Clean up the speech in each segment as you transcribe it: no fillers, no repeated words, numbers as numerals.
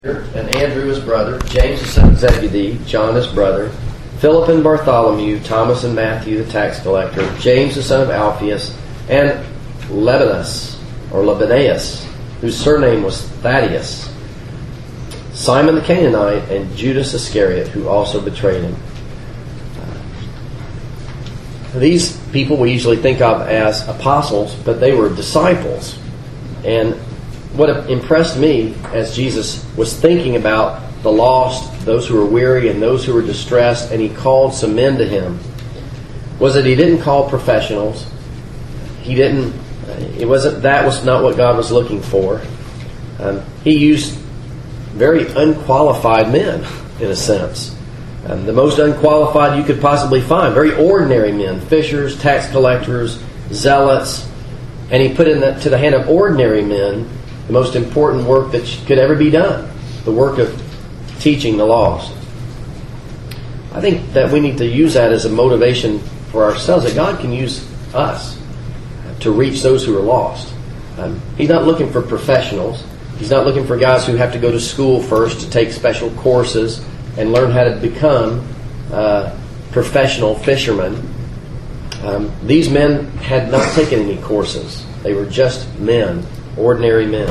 and Andrew his brother, James the son of Zebedee, John his brother, Philip and Bartholomew, Thomas and Matthew the tax collector, James the son of Alphaeus, and Lebanaeus, whose surname was Thaddeus, Simon the Canaanite, and Judas Iscariot, who also betrayed him. These people we usually think of as apostles, but they were disciples. And what impressed me as Jesus was thinking about the lost, those who were weary and those who were distressed, and he called some men to him, was that he didn't call professionals. That was not what God was looking for. He used very unqualified men, in a sense. The most unqualified you could possibly find. Very ordinary men, fishers, tax collectors, zealots. And he put into the hand of ordinary men the most important work that could ever be done, the work of teaching the lost. I think that we need to use that as a motivation for ourselves, that God can use us to reach those who are lost. He's not looking for professionals. He's not looking for guys who have to go to school first to take special courses and learn how to become professional fishermen. These men had not taken any courses. They were just men, ordinary men.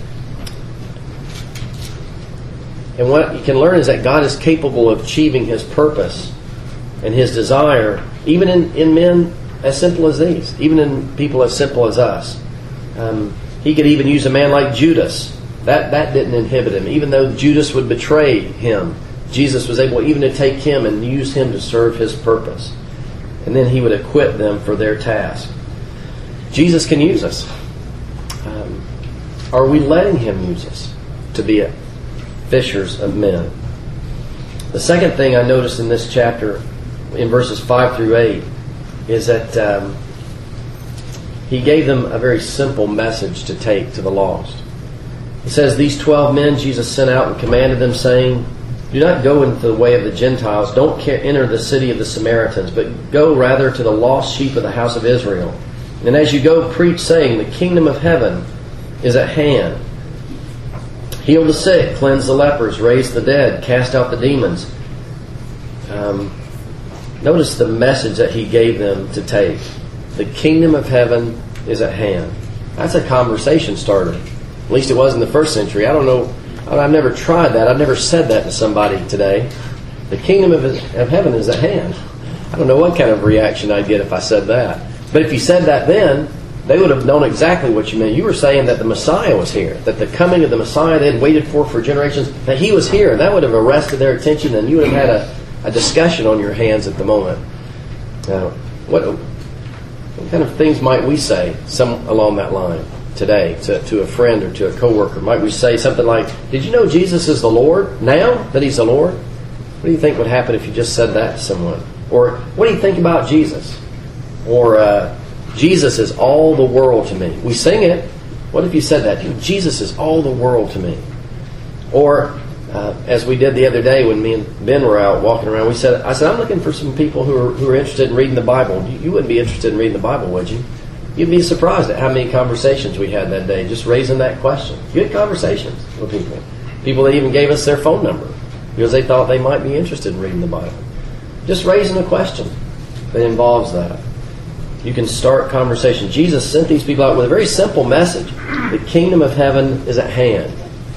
And what you can learn is that God is capable of achieving His purpose and His desire, even in men as simple as these, even in people as simple as us. He could even use a man like Judas. That didn't inhibit him. Even though Judas would betray him, Jesus was able even to take him and use him to serve His purpose. And then He would equip them for their task. Jesus can use us. Are we letting Him use us to be fishers of men? The second thing I noticed in this chapter, in verses 5 through 8, is that He gave them a very simple message to take to the lost. He says, "These 12 men Jesus sent out and commanded them, saying, 'Do not go into the way of the Gentiles. Don't enter the city of the Samaritans, but go rather to the lost sheep of the house of Israel. And as you go, preach, saying, the kingdom of heaven is at hand. Heal the sick, cleanse the lepers, raise the dead, cast out the demons.'" Notice the message that He gave them to take. The kingdom of heaven is at hand. That's a conversation starter. At least it was in the first century. I don't know. I've never tried that. I've never said that to somebody today. The kingdom of heaven is at hand. I don't know what kind of reaction I'd get if I said that. But if you said that then, they would have known exactly what you meant. You were saying that the Messiah was here, that the coming of the Messiah they had waited for generations, that He was here. And that would have arrested their attention, and you would have had a discussion on your hands at the moment. Now, what kind of things might we say along that line today to a friend or to a coworker? Might we say something like, "Did you know Jesus is the Lord? Now that He's the Lord?" What do you think would happen if you just said that to someone? Or, "What do you think about Jesus?" Or, "Jesus is all the world to me." We sing it. What if you said that? "Jesus is all the world to me." Or, as we did the other day when me and Ben were out walking around, I said, "I'm looking for some people who are interested in reading the Bible." You wouldn't be interested in reading the Bible, would you? You'd be surprised at how many conversations we had that day, just raising that question. Good conversations with people. People that even gave us their phone number because they thought they might be interested in reading the Bible. Just raising a question that involves that. You can start conversation. Jesus sent these people out with a very simple message. The kingdom of heaven is at hand.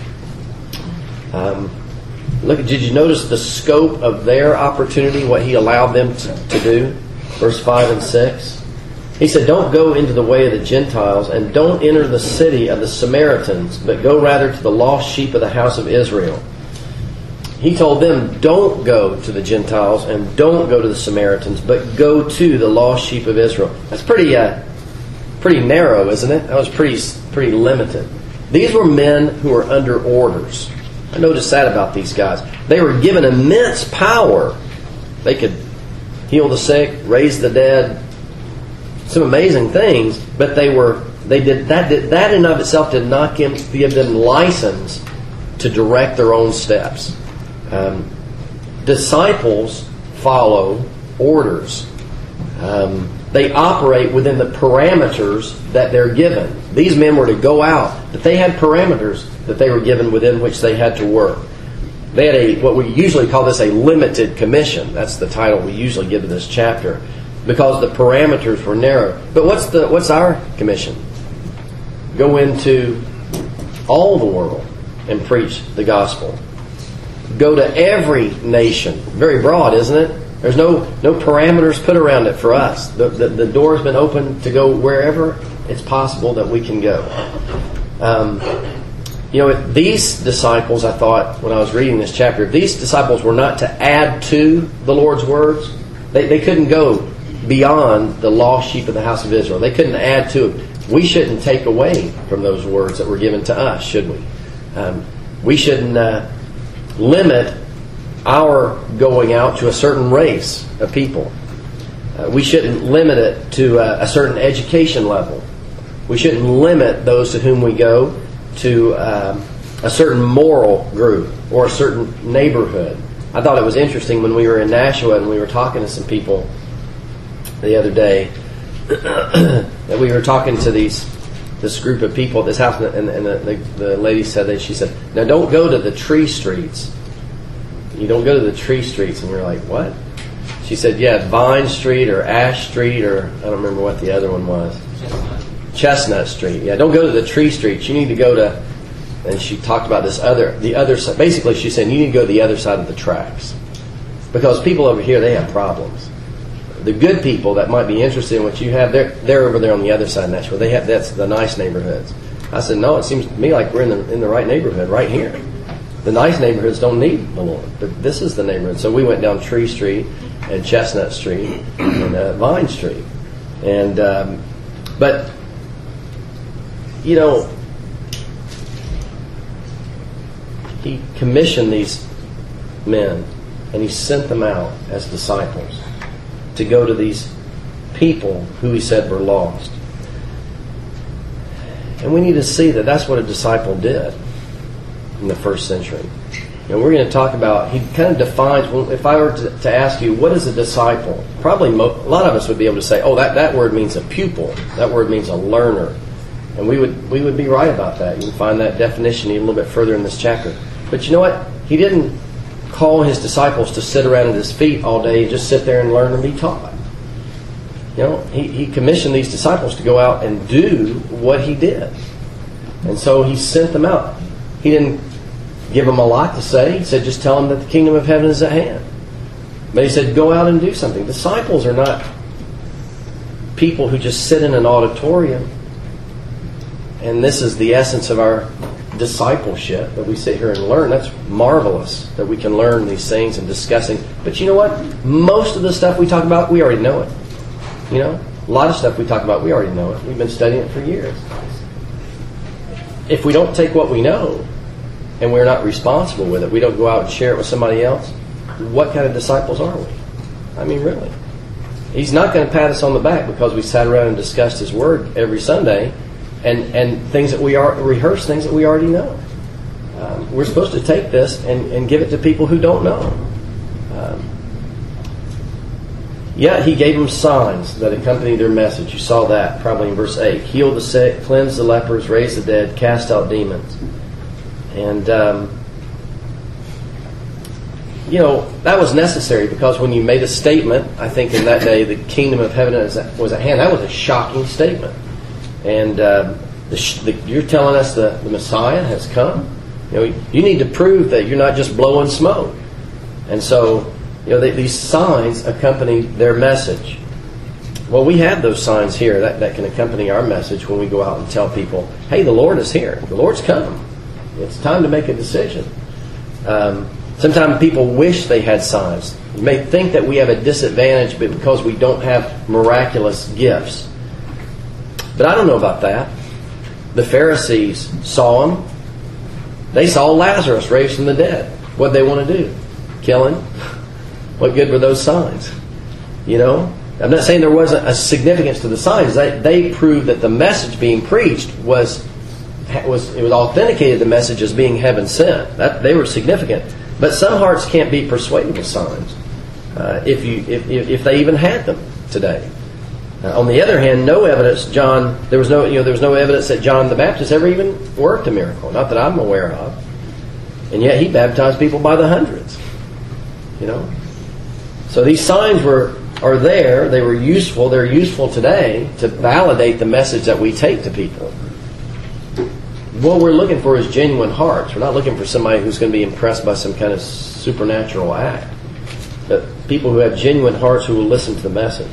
Did you notice the scope of their opportunity, what He allowed them to do? Verse 5 and 6. He said, "Don't go into the way of the Gentiles, and don't enter the city of the Samaritans, but go rather to the lost sheep of the house of Israel." He told them, don't go to the Gentiles and don't go to the Samaritans, but go to the lost sheep of Israel. That's pretty narrow, isn't it? That was pretty limited. These were men who were under orders. I noticed that about these guys. They were given immense power. They could heal the sick, raise the dead, some amazing things, but that in of itself did not give them license to direct their own steps. Disciples follow orders. They operate within the parameters that they're given. These men were to go out, but they had parameters that they were given within which they had to work. They had what we usually call this a limited commission. That's the title we usually give to this chapter, because the parameters were narrow. But what's our commission? Go into all the world and preach the gospel. Go to every nation. Very broad, isn't it? There's no parameters put around it for us. The door's been open to go wherever it's possible that we can go. These disciples, I thought, when I was reading this chapter, these disciples were not to add to the Lord's words. They couldn't go beyond the lost sheep of the house of Israel. They couldn't add to it. We shouldn't take away from those words that were given to us, should we? We shouldn't limit our going out to a certain race of people. We shouldn't limit it to a certain education level. We shouldn't limit those to whom we go to a certain moral group or a certain neighborhood. I thought it was interesting when we were in Nashua and we were talking to some people the other day that we were talking to this group of people at this house, and the lady said she said, "Now don't go to the tree streets. You don't go to the tree streets." And we were like, "What?" She said, "Yeah, Vine Street or Ash Street, or I don't remember what the other one was. Chestnut Street. Yeah, don't go to the tree streets. You need to go to," and she talked about the other side. Basically, she's saying you need to go to the other side of the tracks, because people over here, they have problems. The good people that might be interested in what you have, they're over there on the other side of Nashville. That's the nice neighborhoods. I said, "No, it seems to me like we're in the right neighborhood right here. The nice neighborhoods don't need the Lord, but this is the neighborhood." So we went down Tree Street and Chestnut Street and Vine Street, and but he commissioned these men and he sent them out as disciples to go to these people who he said were lost. And we need to see that that's what a disciple did in the first century. And we're going to talk about, he kind of defines, if I were to ask you, what is a disciple? Probably a lot of us would be able to say, oh, that word means a pupil. That word means a learner. And we would be right about that. You can find that definition even a little bit further in this chapter. But you know what? He didn't call his disciples to sit around at his feet all day and just sit there and learn and be taught. He commissioned these disciples to go out and do what he did. And so he sent them out. He didn't give them a lot to say. He said, just tell them that the kingdom of heaven is at hand. But he said, go out and do something. Disciples are not people who just sit in an auditorium. And this is the essence of our discipleship, that we sit here and learn. That's marvelous that we can learn these things and discussing. But you know what? Most of the stuff we talk about, we already know it. A lot of stuff we talk about, we already know it. We've been studying it for years. If we don't take what we know and we're not responsible with it, we don't go out and share it with somebody else, what kind of disciples are we? I mean, really. He's not going to pat us on the back because we sat around and discussed his word every Sunday and things that we rehearse things that we already know. We're supposed to take this and give it to people who don't know. He gave them signs that accompanied their message. You saw that probably in verse 8. Heal the sick, cleanse the lepers, raise the dead, cast out demons. And, that was necessary because when you made a statement, I think in that day the kingdom of heaven was at hand. That was a shocking statement. And you're telling us the Messiah has come? You need to prove that you're not just blowing smoke. And so, these signs accompany their message. Well, we have those signs here that can accompany our message when we go out and tell people, hey, the Lord is here. The Lord's come. It's time to make a decision. Sometimes people wish they had signs. You may think that we have a disadvantage because we don't have miraculous gifts. But I don't know about that. The Pharisees saw him. They saw Lazarus raised from the dead. What did they want to do? Kill him? What good were those signs? I'm not saying there wasn't a significance to the signs. They proved that the message being preached was authenticated, the message as being heaven sent. That they were significant. But some hearts can't be persuaded with signs if they even had them today. On the other hand, no evidence there was no evidence that John the Baptist ever even worked a miracle, not that I'm aware of. And yet he baptized people by the hundreds. So these signs are there. They were useful. They're useful today to validate the message that we take to people. What we're looking for is genuine hearts. We're not looking for somebody who's going to be impressed by some kind of supernatural act, but people who have genuine hearts who will listen to the message.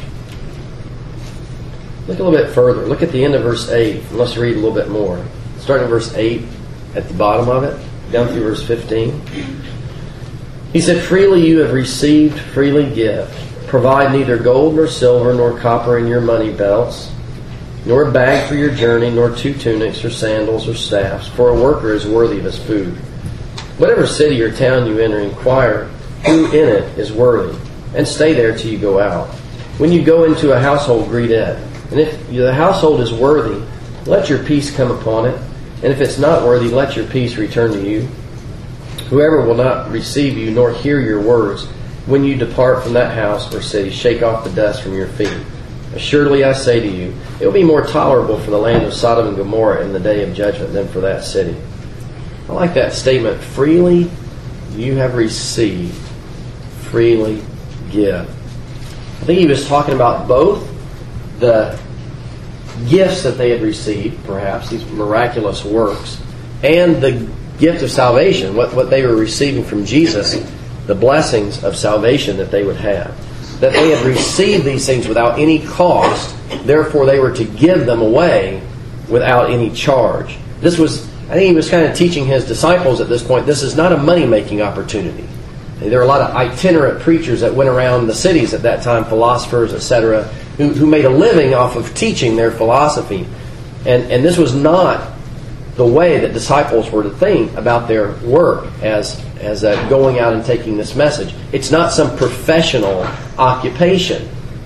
Look a little bit further. Look at the end of verse 8. Let's read a little bit more. Starting in verse 8 at the bottom of it, down through verse 15. He said, "Freely you have received, freely give. Provide neither gold nor silver nor copper in your money belts, nor a bag for your journey, nor 2 tunics or sandals or staffs, for a worker is worthy of his food. Whatever city or town you enter, inquire who in it is worthy, and stay there till you go out. When you go into a household, greet it. And if the household is worthy, let your peace come upon it. And if it's not worthy, let your peace return to you. Whoever will not receive you nor hear your words, when you depart from that house or city, shake off the dust from your feet. Assuredly I say to you, it will be more tolerable for the land of Sodom and Gomorrah in the day of judgment than for that city." I like that statement. Freely you have received, freely give. I think he was talking about both the gifts that they had received, perhaps, these miraculous works, and the gift of salvation, what they were receiving from Jesus, the blessings of salvation that they would have. That they had received these things without any cost, therefore they were to give them away without any charge. I think he was kind of teaching his disciples at this point, this is not a money-making opportunity. There were a lot of itinerant preachers that went around the cities at that time, philosophers, etc., who made a living off of teaching their philosophy. And this was not the way that disciples were to think about their work as going out and taking this message. It's not some professional occupation.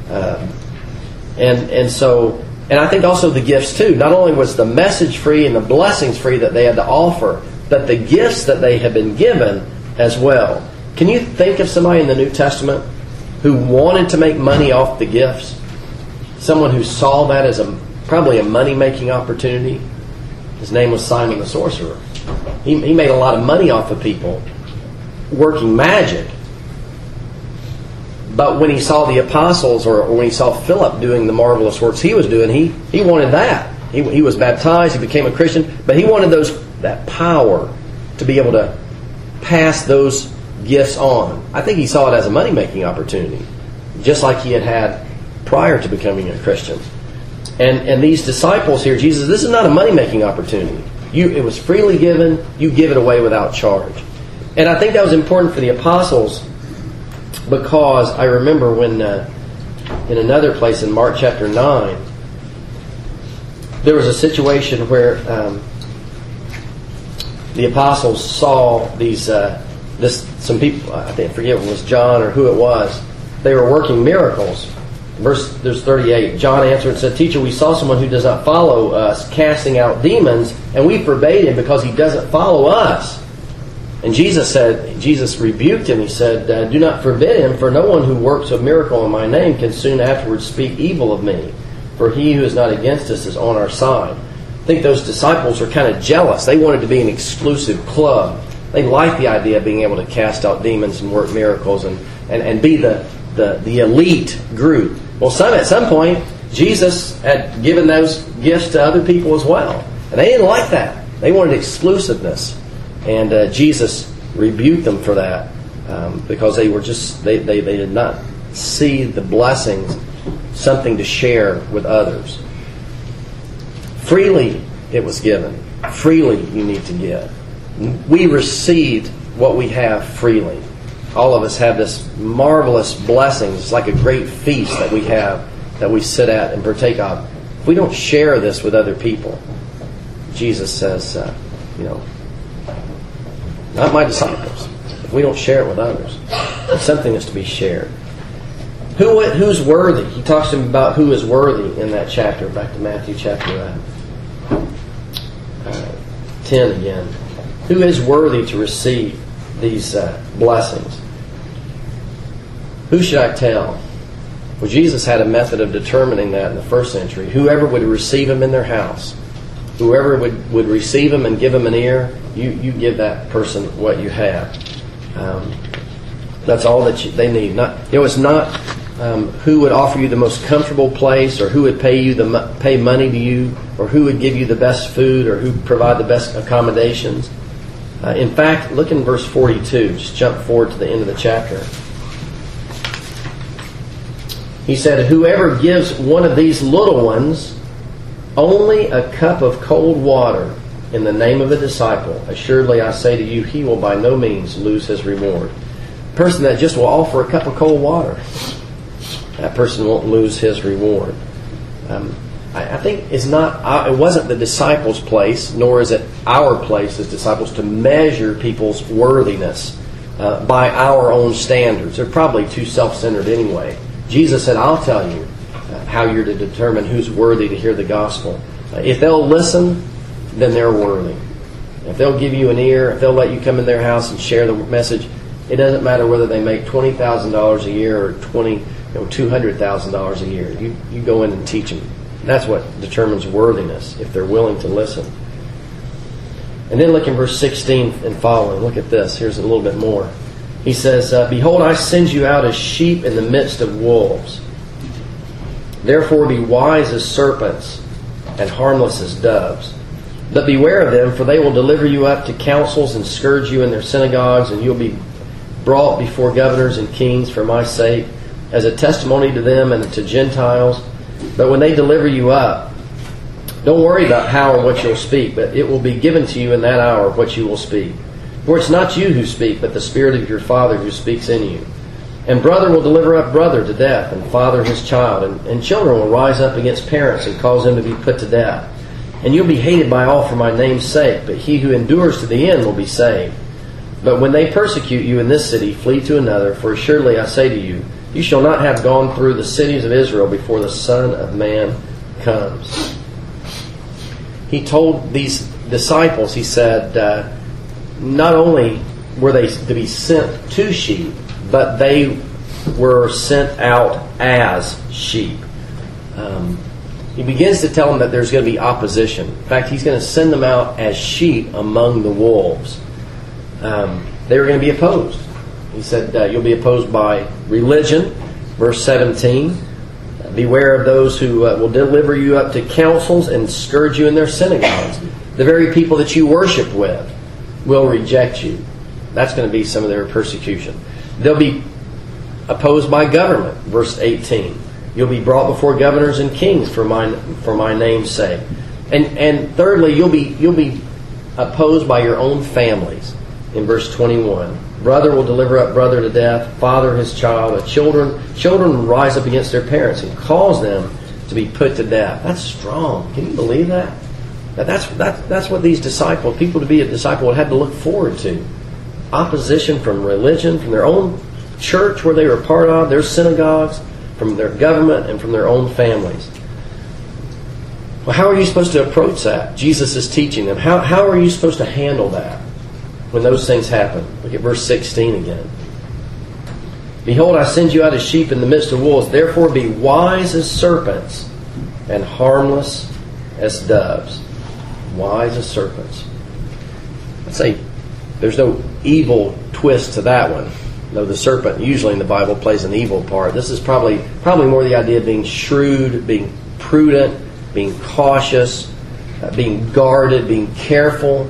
And I think also the gifts too. Not only was the message free and the blessings free that they had to offer, but the gifts that they had been given as well. Can you think of somebody in the New Testament who wanted to make money off the gifts? Someone who saw that as probably a money-making opportunity? His name was Simon the Sorcerer. He made a lot of money off of people working magic. But when he saw the apostles or when he saw Philip doing the marvelous works he was doing, he wanted that. He was baptized, he became a Christian, but he wanted that power to be able to pass those gifts on. I think he saw it as a money-making opportunity, just like he had prior to becoming a Christian. And these disciples here, Jesus, this is not a money-making opportunity. It was freely given. You give it away without charge. And I think that was important for the apostles because I remember when in another place in Mark chapter 9, there was a situation where the apostles saw some people, I forget if it was John or who it was, they were working miracles. There's 38. John answered and said, "Teacher, we saw someone who does not follow us casting out demons, and we forbade him because he doesn't follow us." And Jesus rebuked him. He said, "Do not forbid him, for no one who works a miracle in my name can soon afterwards speak evil of me. For he who is not against us is on our side." I think those disciples were kind of jealous. They wanted to be an exclusive club. They liked the idea of being able to cast out demons and work miracles and be the elite group. Well, at some point, Jesus had given those gifts to other people as well. And they didn't like that. They wanted exclusiveness. And Jesus rebuked them for that because they did not see the blessings, something to share with others. Freely it was given. Freely you need to give. We received what we have freely. All of us have this marvelous blessings. It's like a great feast that we have, that we sit at and partake of. If we don't share this with other people, Jesus says, not my disciples. If we don't share it with others, it's something that's to be shared. Who's worthy? He talks to him about who is worthy in that chapter. Back to Matthew chapter 10 again. Who is worthy to receive these blessings? Who should I tell? Well, Jesus had a method of determining that in the first century. Whoever would receive him in their house, whoever would receive him and give him an ear, you give that person what you have. That's all that they need. It's not who would offer you the most comfortable place, or who would pay money to you, or who would give you the best food, or who would provide the best accommodations. In fact, look in verse 42. Just jump forward to the end of the chapter. He said, "Whoever gives one of these little ones only a cup of cold water in the name of a disciple, assuredly I say to you, he will by no means lose his reward." A person that just will offer a cup of cold water, that person won't lose his reward. I think it wasn't the disciples' place, nor is it our place as disciples to measure people's worthiness by our own standards. They're probably too self-centered anyway. Jesus said, "I'll tell you how you're to determine who's worthy to hear the gospel. If they'll listen, then they're worthy. If they'll give you an ear, if they'll let you come in their house and share the message, it doesn't matter whether they make $20,000 a year or $200,000 a year. You go in and teach them. That's what determines worthiness, if they're willing to listen." And then look in verse 16 and following. Look at this. Here's a little bit more. He says, "Behold, I send you out as sheep in the midst of wolves. Therefore be wise as serpents and harmless as doves. But beware of them, for they will deliver you up to councils and scourge you in their synagogues, and you'll be brought before governors and kings for my sake, as a testimony to them and to Gentiles. But when they deliver you up, don't worry about how or what you'll speak, but it will be given to you in that hour what you will speak. For it's not you who speak, but the Spirit of your Father who speaks in you. And brother will deliver up brother to death, and father his child, and children will rise up against parents and cause them to be put to death. And you'll be hated by all for my name's sake, but he who endures to the end will be saved. But when they persecute you in this city, flee to another, for assuredly I say to you, you shall not have gone through the cities of Israel before the Son of Man comes." He told these disciples, he said, not only were they to be sent to sheep, but they were sent out as sheep. He begins to tell them that there's going to be opposition. In fact, he's going to send them out as sheep among the wolves. They were going to be opposed. He said, you'll be opposed by religion. Verse 17, beware of those who will deliver you up to councils and scourge you in their synagogues. The very people that you worship with will reject you. That's going to be some of their persecution. They'll be opposed by government. Verse 18, you'll be brought before governors and kings for my name's sake. And thirdly, you'll be opposed by your own families. In verse 21, brother will deliver up brother to death, father his child, and children will rise up against their parents and cause them to be put to death. That's strong. Can you believe that? That's what these disciples, people to be a disciple, would have to look forward to. Opposition from religion, from their own church where they were part of, their synagogues, from their government, and from their own families. Well, how are you supposed to approach that? Jesus is teaching them. How are you supposed to handle that when those things happen? Look at verse 16 again. Behold, I send you out as sheep in the midst of wolves. Therefore be wise as serpents and harmless as doves. Wise as serpents. I'd say there's no evil twist to that one. Though the serpent usually in the Bible plays an evil part. This is probably more the idea of being shrewd, being prudent, being cautious, being guarded, being careful.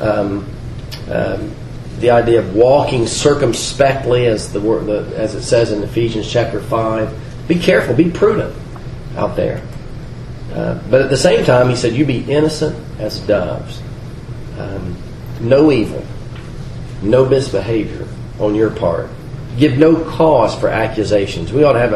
The idea of walking circumspectly, as it says in Ephesians chapter 5. Be careful, be prudent out there. But at the same time, he said, you be innocent as doves. No evil, no misbehavior on your part. Give no cause for accusations. We ought to have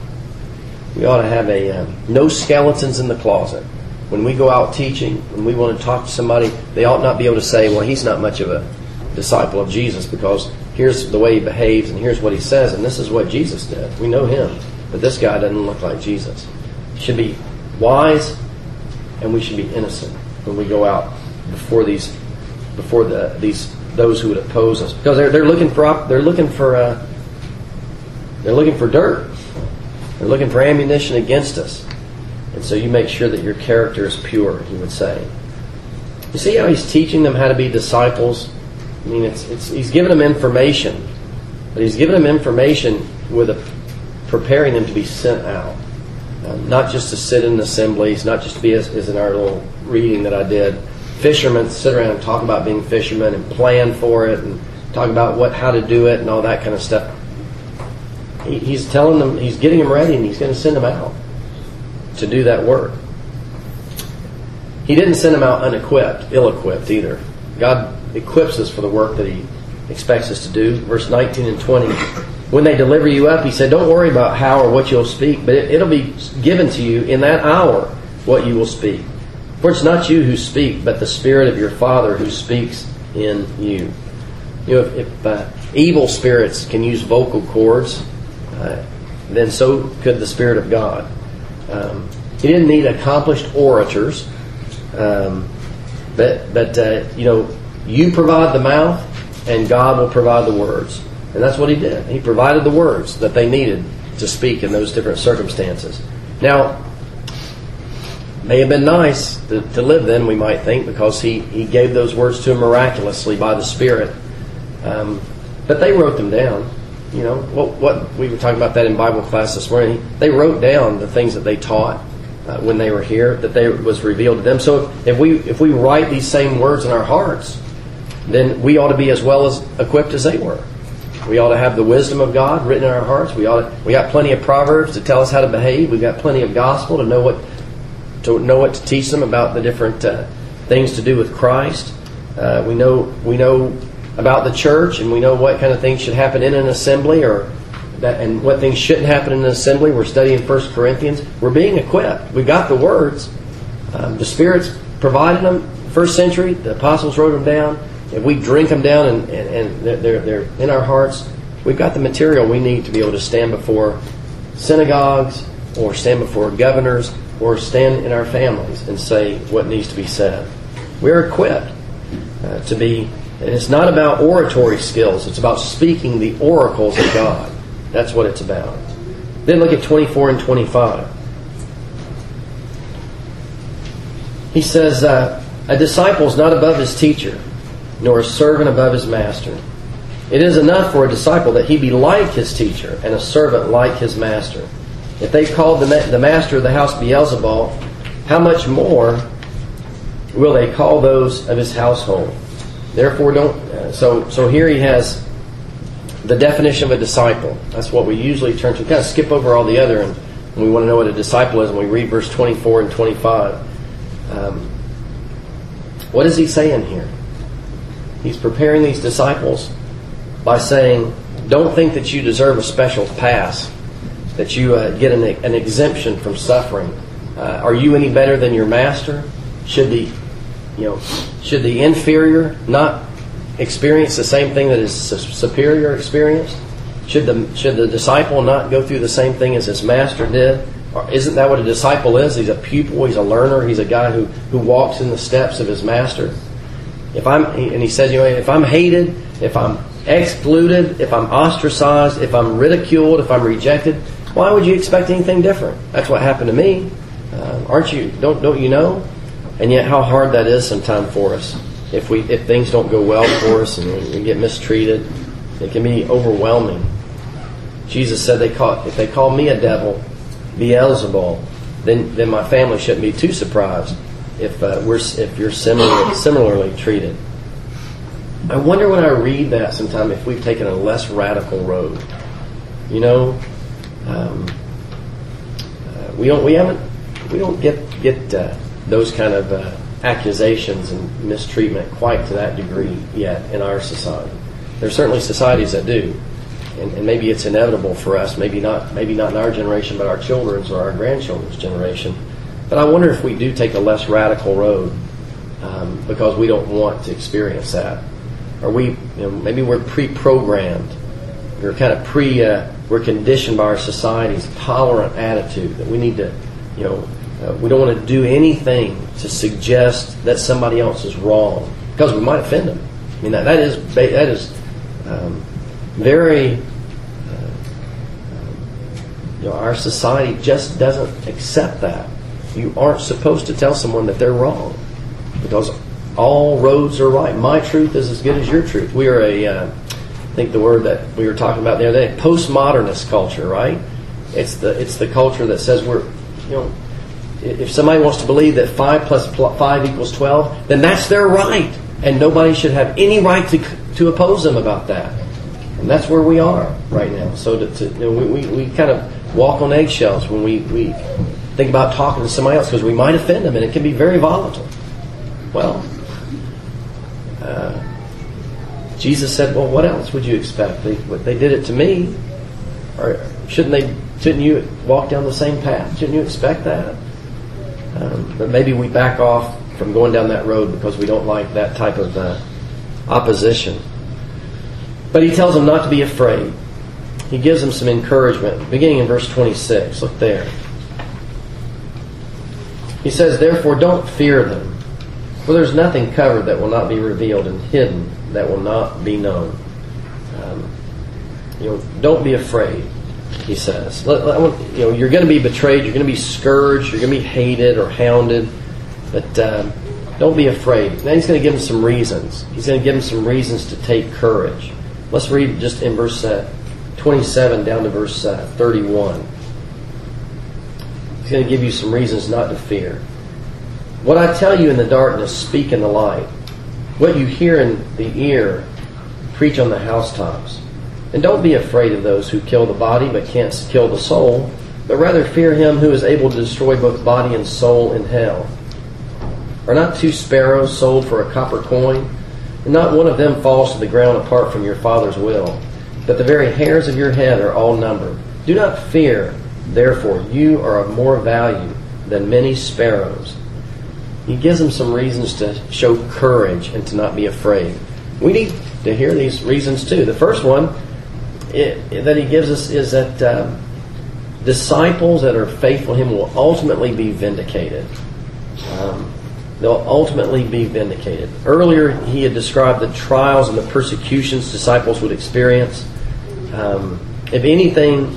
a no skeletons in the closet. When we go out teaching, when we want to talk to somebody, they ought not be able to say, well, he's not much of a disciple of Jesus because here's the way he behaves and here's what he says and this is what Jesus did. We know him, but this guy doesn't look like Jesus. We should be wise and we should be innocent when we go out before those who would oppose us, because they're looking for dirt. They're looking for ammunition against us. And so you make sure that your character is pure, he would say. You see how he's teaching them how to be disciples? I mean, he's giving them information. But he's giving them information with preparing them to be sent out. Not just to sit in assemblies, not just to be, as in our little reading that I did, fishermen sit around and talk about being fishermen and plan for it and talk about how to do it and all that kind of stuff. He's telling them, he's getting them ready, and he's going to send them out to do that work. He didn't send them out unequipped, ill-equipped either. God equips us for the work that he expects us to do. Verse 19 and 20. When they deliver you up, he said, don't worry about how or what you'll speak, but it'll be given to you in that hour what you will speak. For it's not you who speak, but the Spirit of your Father who speaks in you. You know, if evil spirits can use vocal cords, then so could the Spirit of God. He didn't need accomplished orators, but you provide the mouth, and God will provide the words. And that's what he did. He provided the words that they needed to speak in those different circumstances. Now, may have been nice to live then, we might think, because he gave those words to them miraculously by the Spirit. But they wrote them down. You know, what we were talking about that in Bible class this morning. They wrote down the things that they taught when they were here, that was revealed to them. So if we write these same words in our hearts, then we ought to be as well as equipped as they were. We ought to have the wisdom of God written in our hearts. We got plenty of Proverbs to tell us how to behave. We've got plenty of gospel to know what to teach them about the different things to do with Christ. We know about the church, and we know what kind of things should happen in an assembly, and what things shouldn't happen in an assembly. We're studying 1 Corinthians. We're being equipped. We've got the words. The Spirit's provided them. First century, the apostles wrote them down. If we drink them down and they're in our hearts, we've got the material we need to be able to stand before synagogues, or stand before governors, or stand in our families and say what needs to be said. We're equipped to be. And it's not about oratory skills. It's about speaking the oracles of God. That's what it's about. Then look at 24 and 25. He says, a disciple is not above his teacher, nor a servant above his master. It is enough for a disciple that he be like his teacher, and a servant like his master. If they called the master of the house Beelzebul, how much more will they call those of his household? Therefore, don't. So here he has the definition of a disciple. That's what we usually turn to. We kind of skip over all the other, and we want to know what a disciple is, and we read verse 24 and 25. What is he saying here? He's preparing these disciples by saying, don't think that you deserve a special pass, that you get an exemption from suffering. Are you any better than your master? Should the inferior not experience the same thing that his superior experienced? Should the disciple not go through the same thing as his master did? Or isn't that what a disciple is? He's a pupil, he's a learner, he's a guy who walks in the steps of his master. He says, if I'm hated, if I'm excluded, if I'm ostracized, if I'm ridiculed, if I'm rejected, why would you expect anything different? That's what happened to me. Aren't you? Don't you know? And yet, how hard that is sometimes for us. If things don't go well for us and we get mistreated, it can be overwhelming. Jesus said, if they call me a devil, Beelzebul, then my family shouldn't be too surprised if you're similarly treated. I wonder when I read that sometime if we've taken a less radical road. We don't get those kind of accusations and mistreatment quite to that degree yet in our society. There are certainly societies that do, and maybe it's inevitable for us. Maybe not in our generation, but our children's or our grandchildren's generation. But I wonder if we do take a less radical road because we don't want to experience that, or maybe we're pre-programmed. We're kind of we're conditioned by our society's tolerant attitude that we need to, we don't want to do anything to suggest that somebody else is wrong because we might offend them. I mean, that is very Our society just doesn't accept that. You aren't supposed to tell someone that they're wrong, because all roads are right. My truth is as good as your truth. We are I think the word that we were talking about the other day, postmodernist culture, right? It's the culture that says if somebody wants to believe that 5 plus 5 equals 12, then that's their right, and nobody should have any right to oppose them about that. And that's where we are right now. So we kind of walk on eggshells when we think about talking to somebody else, because we might offend them, and it can be very volatile. Well, Jesus said, well, what else would you expect? They did it to me. Or shouldn't you walk down the same path? Shouldn't you expect that? But maybe we back off from going down that road because we don't like that type of opposition. But he tells them not to be afraid. He gives them some encouragement. Beginning in verse 26. Look there. He says, therefore don't fear them, for there's nothing covered that will not be revealed, and hidden that will not be known. Don't be afraid, he says. You're going to be betrayed, you're going to be scourged, you're going to be hated or hounded, but don't be afraid. Now he's going to give them some reasons. He's going to give them some reasons to take courage. Let's read just in verse 27 down to verse 31. He's going to give you some reasons not to fear. What I tell you in the darkness, speak in the light. What you hear in the ear, preach on the housetops. And don't be afraid of those who kill the body but can't kill the soul, but rather fear him who is able to destroy both body and soul in hell. Are not 2 sparrows sold for a copper coin? And not one of them falls to the ground apart from your Father's will. But the very hairs of your head are all numbered. Do not fear, therefore, you are of more value than many sparrows. He gives them some reasons to show courage and to not be afraid. We need to hear these reasons too. The first one that he gives us is that disciples that are faithful to him will ultimately be vindicated. They'll ultimately be vindicated. Earlier, he had described the trials and the persecutions disciples would experience. If anything,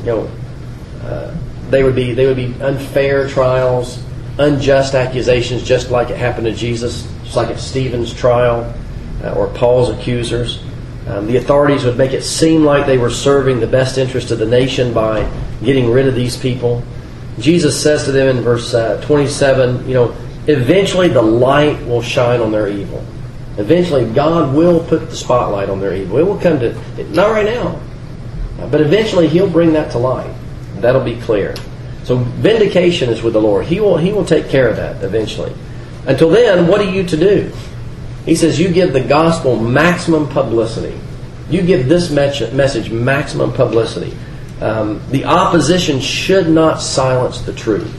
they would be unfair trials, unjust accusations, just like it happened to Jesus, just like at Stephen's trial or Paul's accusers. The authorities would make it seem like they were serving the best interest of the nation by getting rid of these people. Jesus says to them in verse 27, eventually the light will shine on their evil. Eventually God will put the spotlight on their evil. It will come to, not right now, but eventually he'll bring that to light. That'll be clear. So vindication is with the Lord. He will take care of that eventually. Until then, what are you to do? He says you give the gospel maximum publicity. You give this message maximum publicity. The opposition should not silence the truth.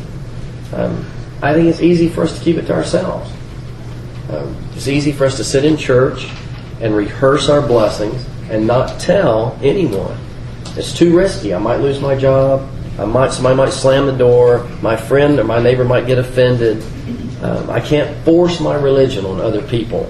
I think it's easy for us to keep it to ourselves. It's easy for us to sit in church and rehearse our blessings and not tell anyone. It's too risky. I might lose my job. Somebody might slam the door. My friend or my neighbor might get offended. I can't force my religion on other people.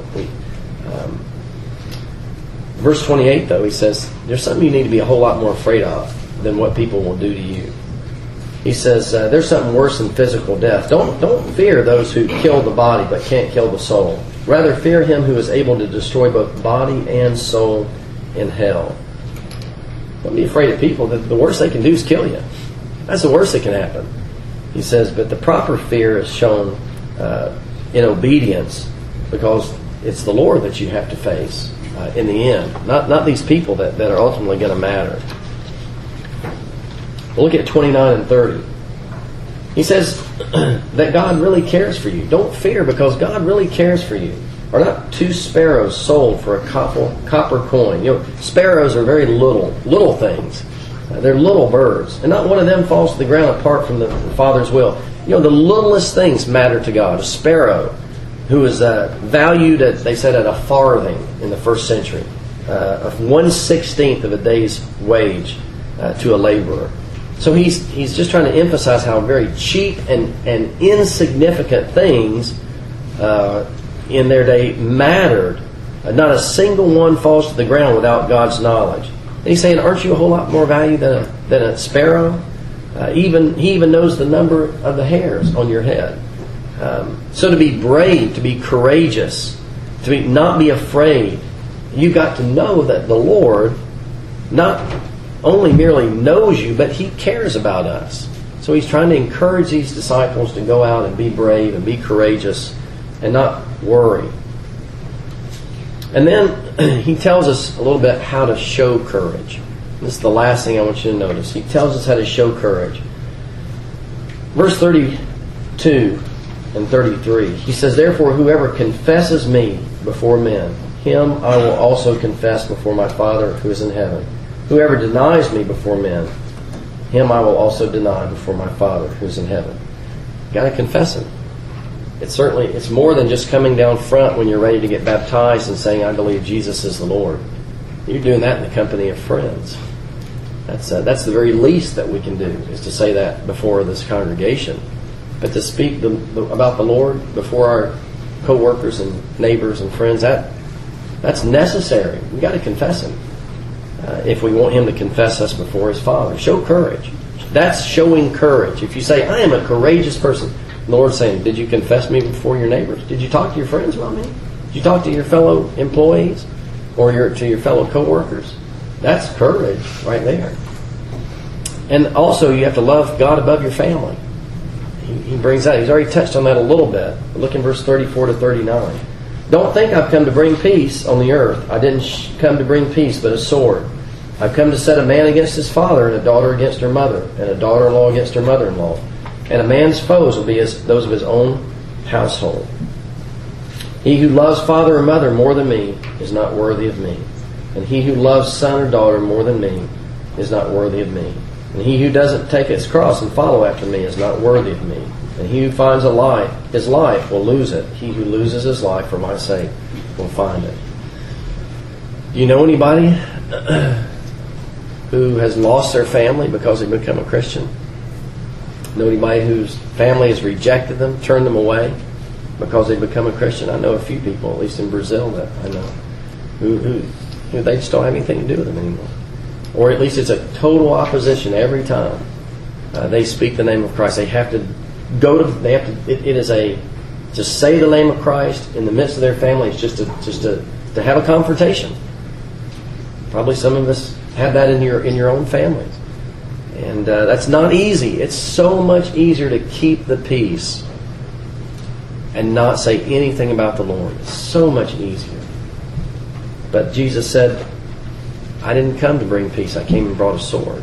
Verse 28, though, he says, there's something you need to be a whole lot more afraid of than what people will do to you. He says, there's something worse than physical death. Don't fear those who kill the body but can't kill the soul. Rather, fear him who is able to destroy both body and soul in hell. Don't be afraid of people. The worst they can do is kill you. That's the worst that can happen. He says, but the proper fear is shown in obedience, because it's the Lord that you have to face in the end. Not these people that are ultimately going to matter. We'll look at 29 and 30. He says that God really cares for you. Don't fear, because God really cares for you. Are not 2 sparrows sold for a copper coin? Sparrows are very little things. They're little birds. And not one of them falls to the ground apart from the Father's will. The littlest things matter to God. A sparrow, who is valued at, they said, at a farthing in the first century. 1/16 of a day's wage to a laborer. So he's just trying to emphasize how very cheap and insignificant things in their day mattered. Not a single one falls to the ground without God's knowledge. And he's saying, aren't you a whole lot more value than a sparrow? He even knows the number of the hairs on your head. So to be brave, to be courageous, not be afraid, you've got to know that the Lord not only merely knows you, but He cares about us. So He's trying to encourage these disciples to go out and be brave and be courageous and not worry. And then He tells us a little bit how to show courage. This is the last thing I want you to notice. He tells us how to show courage. Verse 32 and 33. He says, "Therefore, whoever confesses me before men, him I will also confess before my Father who is in heaven. Whoever denies me before men, him I will also deny before my Father who is in heaven." You've got to confess Him. It's more than just coming down front when you're ready to get baptized and saying, "I believe Jesus is the Lord." You're doing that in the company of friends. That's the very least that we can do, is to say that before this congregation. But to speak about the Lord before our co-workers and neighbors and friends, that's necessary. We've got to confess Him if we want Him to confess us before His Father. Show courage. That's showing courage. If you say, "I am a courageous person," the Lord's saying, "Did you confess me before your neighbors? Did you talk to your friends about me? Did you talk to your fellow employees or to your fellow co-workers?" That's courage right there. And also, you have to love God above your family. He brings that. He's already touched on that a little bit. Look in verse 34 to 39. "Don't think I've come to bring peace on the earth. I didn't come to bring peace, but a sword. I've come to set a man against his father, and a daughter against her mother, and a daughter-in-law against her mother-in-law. And a man's foes will be those of his own household. He who loves father or mother more than me is not worthy of me. And he who loves son or daughter more than me is not worthy of me. And he who doesn't take his cross and follow after me is not worthy of me. And he who finds his life will lose it. He who loses his life for my sake will find it." Do you know anybody who has lost their family because they've become a Christian? Know anybody whose family has rejected them, turned them away because they've become a Christian? I know a few people, at least in Brazil, that I know, who they just don't have anything to do with them anymore. Or at least it's a total opposition every time they speak the name of Christ. They have to just say the name of Christ in the midst of their family. It's just to have a confrontation. Probably some of us have that in your own families. And that's not easy. It's so much easier to keep the peace and not say anything about the Lord. It's so much easier. But Jesus said, "I didn't come to bring peace. I came and brought a sword."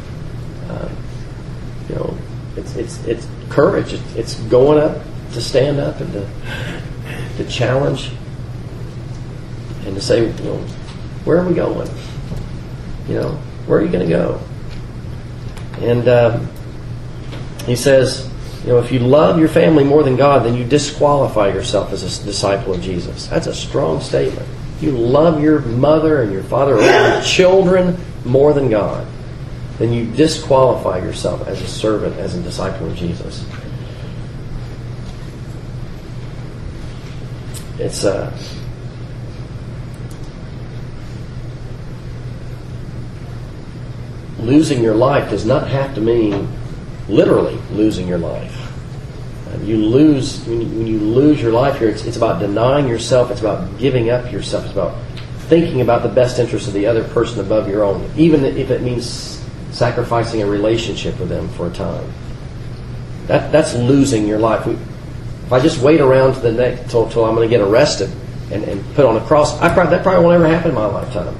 It's courage. It's going up to stand up and to challenge and to say, where are we going? Where are you going to go? And he says, if you love your family more than God, then you disqualify yourself as a disciple of Jesus. That's a strong statement. You love your mother and your father or your children more than God, then you disqualify yourself as a servant, as a disciple of Jesus. It's losing your life does not have to mean literally losing your life. When you lose your life here, it's about denying yourself. It's about giving up yourself. It's about thinking about the best interest of the other person above your own, even if it means sacrificing a relationship with them for a time. That's losing your life. If I just wait around till I'm going to get arrested and put on a cross, that probably won't ever happen in my lifetime.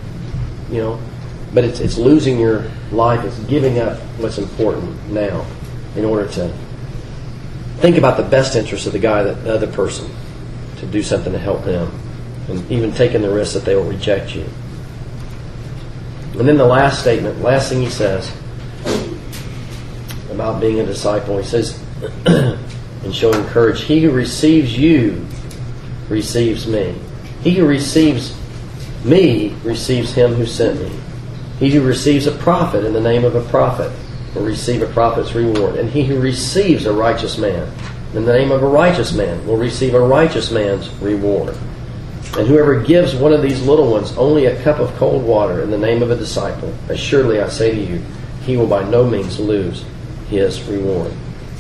But it's losing your life. It's giving up what's important now in order to think about the best interest of the other person, to do something to help them, and even taking the risk that they will reject you. And then the last thing he says about being a disciple, he says, and showing courage, "He who receives you receives me. He who receives me receives him who sent me. He who receives a prophet in the name of a prophet will receive a prophet's reward. And he who receives a righteous man in the name of a righteous man will receive a righteous man's reward. And whoever gives one of these little ones only a cup of cold water in the name of a disciple, assuredly I say to you, he will by no means lose his reward.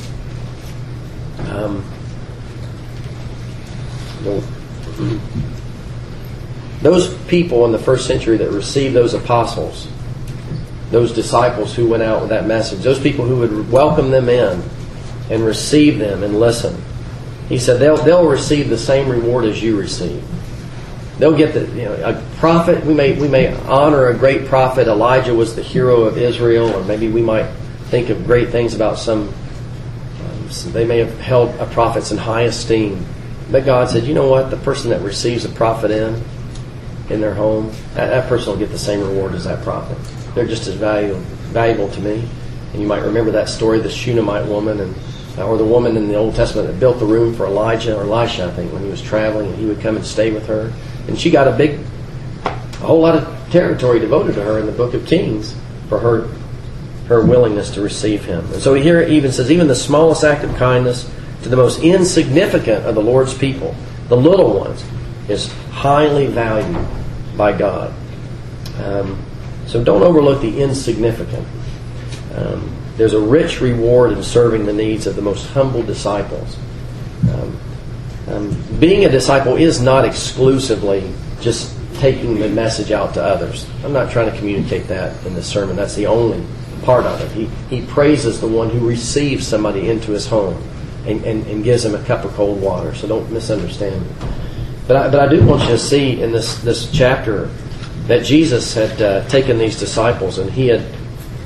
Those people in the first century that received those apostles, those disciples who went out with that message, those people who would welcome them in and receive them and listen, he said they'll receive the same reward as you receive. They'll get a prophet. We may honor a great prophet. Elijah was the hero of Israel, or maybe we might think of great things about some. They may have held a prophets in high esteem. But God said, you know what? The person that receives a prophet in their home, that person will get the same reward as that prophet. They're just as valuable to me. And you might remember that story, the Shunammite woman, or the woman in the Old Testament that built the room for Elijah, or Elisha, I think, when he was traveling, and he would come and stay with her. And she got a whole lot of territory devoted to her in the book of Kings for her willingness to receive him. And so here it even says, even the smallest act of kindness to the most insignificant of the Lord's people, the little ones, is highly valued by God. So don't overlook the insignificant. There's a rich reward in serving the needs of the most humble disciples. Being a disciple is not exclusively just taking the message out to others. I'm not trying to communicate that in this sermon. That's the only part of it. He praises the one who receives somebody into his home and gives them a cup of cold water. So don't misunderstand me. But I do want you to see in this chapter that Jesus had taken these disciples, and he had,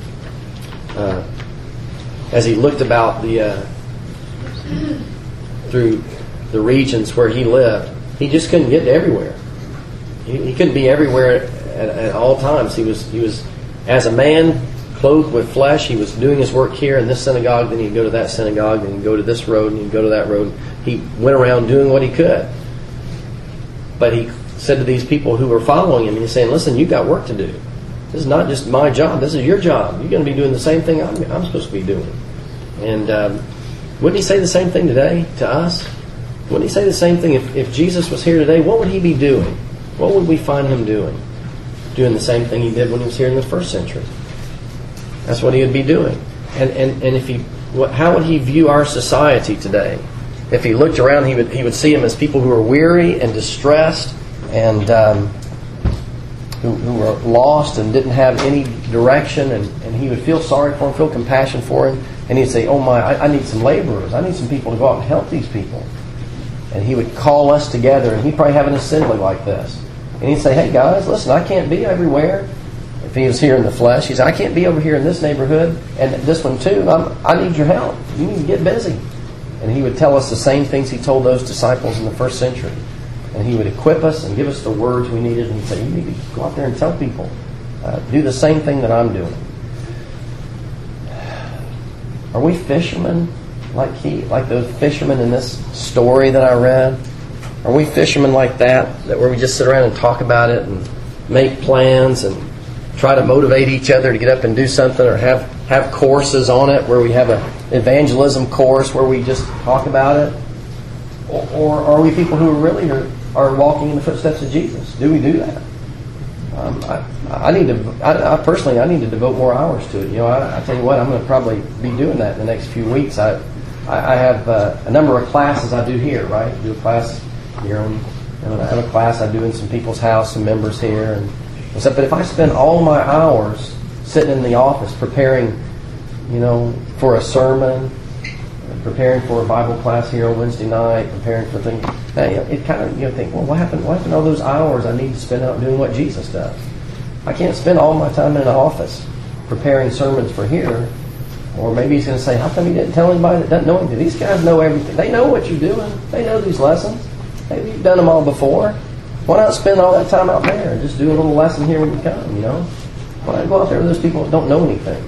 as he looked about through the regions where he lived, he just couldn't get to everywhere. He couldn't be everywhere at all times. He was as a man clothed with flesh. He was doing his work here in this synagogue, then he'd go to that synagogue, then he'd go to this road, and he'd go to that road. He went around doing what he could. But he said to these people who were following him, he's saying, listen, you've got work to do. This is not just my job. This is your job. You're going to be doing the same thing I'm supposed to be doing. And wouldn't he say the same thing today to us? Wouldn't he say the same thing if Jesus was here today? What would he be doing? What would we find him doing? Doing the same thing he did when he was here in the first century. That's what he would be doing. And how would he view our society today? If he looked around, he would see them as people who are weary and distressed and who were lost and didn't have any direction, and he would feel sorry for them, feel compassion for him, and he'd say, oh my, I need some laborers. I need some people to go out and help these people. And he would call us together, and he'd probably have an assembly like this. And he'd say, hey guys, listen, I can't be everywhere. If he was here in the flesh, he said, I can't be over here in this neighborhood and this one too. I need your help. You need to get busy. And he would tell us the same things he told those disciples in the first century. And he would equip us and give us the words we needed. And he'd say, you need to go out there and tell people. Do the same thing that I'm doing. Are we fishermen like those fishermen in this story that I read? Are we fishermen like that where we just sit around and talk about it and make plans and try to motivate each other to get up and do something, or have courses on it where we have an evangelism course where we just talk about it? Or are we people who really are walking in the footsteps of Jesus? Do we do that? I personally need to devote more hours to it. I tell you what, I'm going to probably be doing that in the next few weeks. I have a number of classes I do here, right? I do a class here and I have a class I do in some people's house, some members here, and stuff. But if I spend all my hours sitting in the office preparing, for a sermon, preparing for a Bible class here on Wednesday night, preparing for things, it kind of think, well, what happened to all those hours I need to spend out doing what Jesus does? I can't spend all my time in the office preparing sermons for here. Or maybe he's going to say, how come you didn't tell anybody that doesn't know anything? These guys know everything. They know what you're doing. They know these lessons. You've done them all before. Why not spend all that time out there and just do a little lesson here when you come, Why not go out there with those people that don't know anything?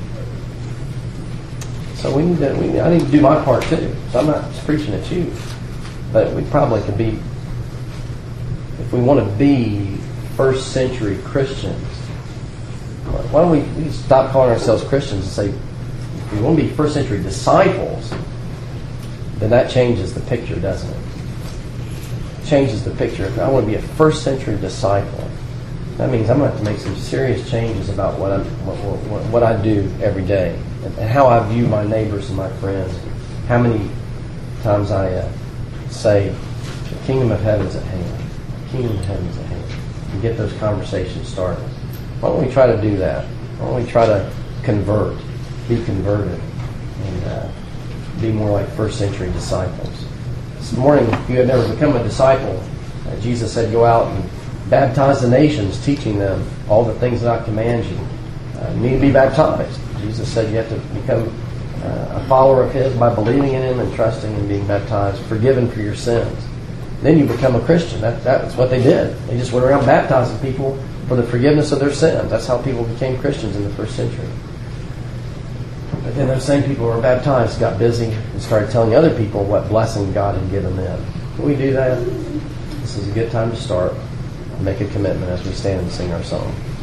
So I need to do my part too. So I'm not just preaching at you. But we probably could be, if we want to be first century Christians, why don't we stop calling ourselves Christians and say, if we want to be first century disciples, then that changes the picture, doesn't it? Changes the picture. If I want to be a first century disciple, that means I'm going to have to make some serious changes about what I do every day, and how I view my neighbors and my friends. How many times I say, the kingdom of heaven is at hand. The kingdom of heaven is at hand. And get those conversations started. Why don't we try to do that? Why don't we try to be converted, and be more like first century disciples? This morning, if you had never become a disciple, Jesus said, go out and baptize the nations, teaching them all the things that I command you. You need to be baptized. Jesus said you have to become a follower of His by believing in Him and trusting and being baptized, forgiven for your sins. Then you become a Christian. That's what they did. They just went around baptizing people for the forgiveness of their sins. That's how people became Christians in the first century. But then those same people who were baptized got busy and started telling other people what blessing God had given them. Can we do that? This is a good time to start. Make a commitment as we stand and sing our song.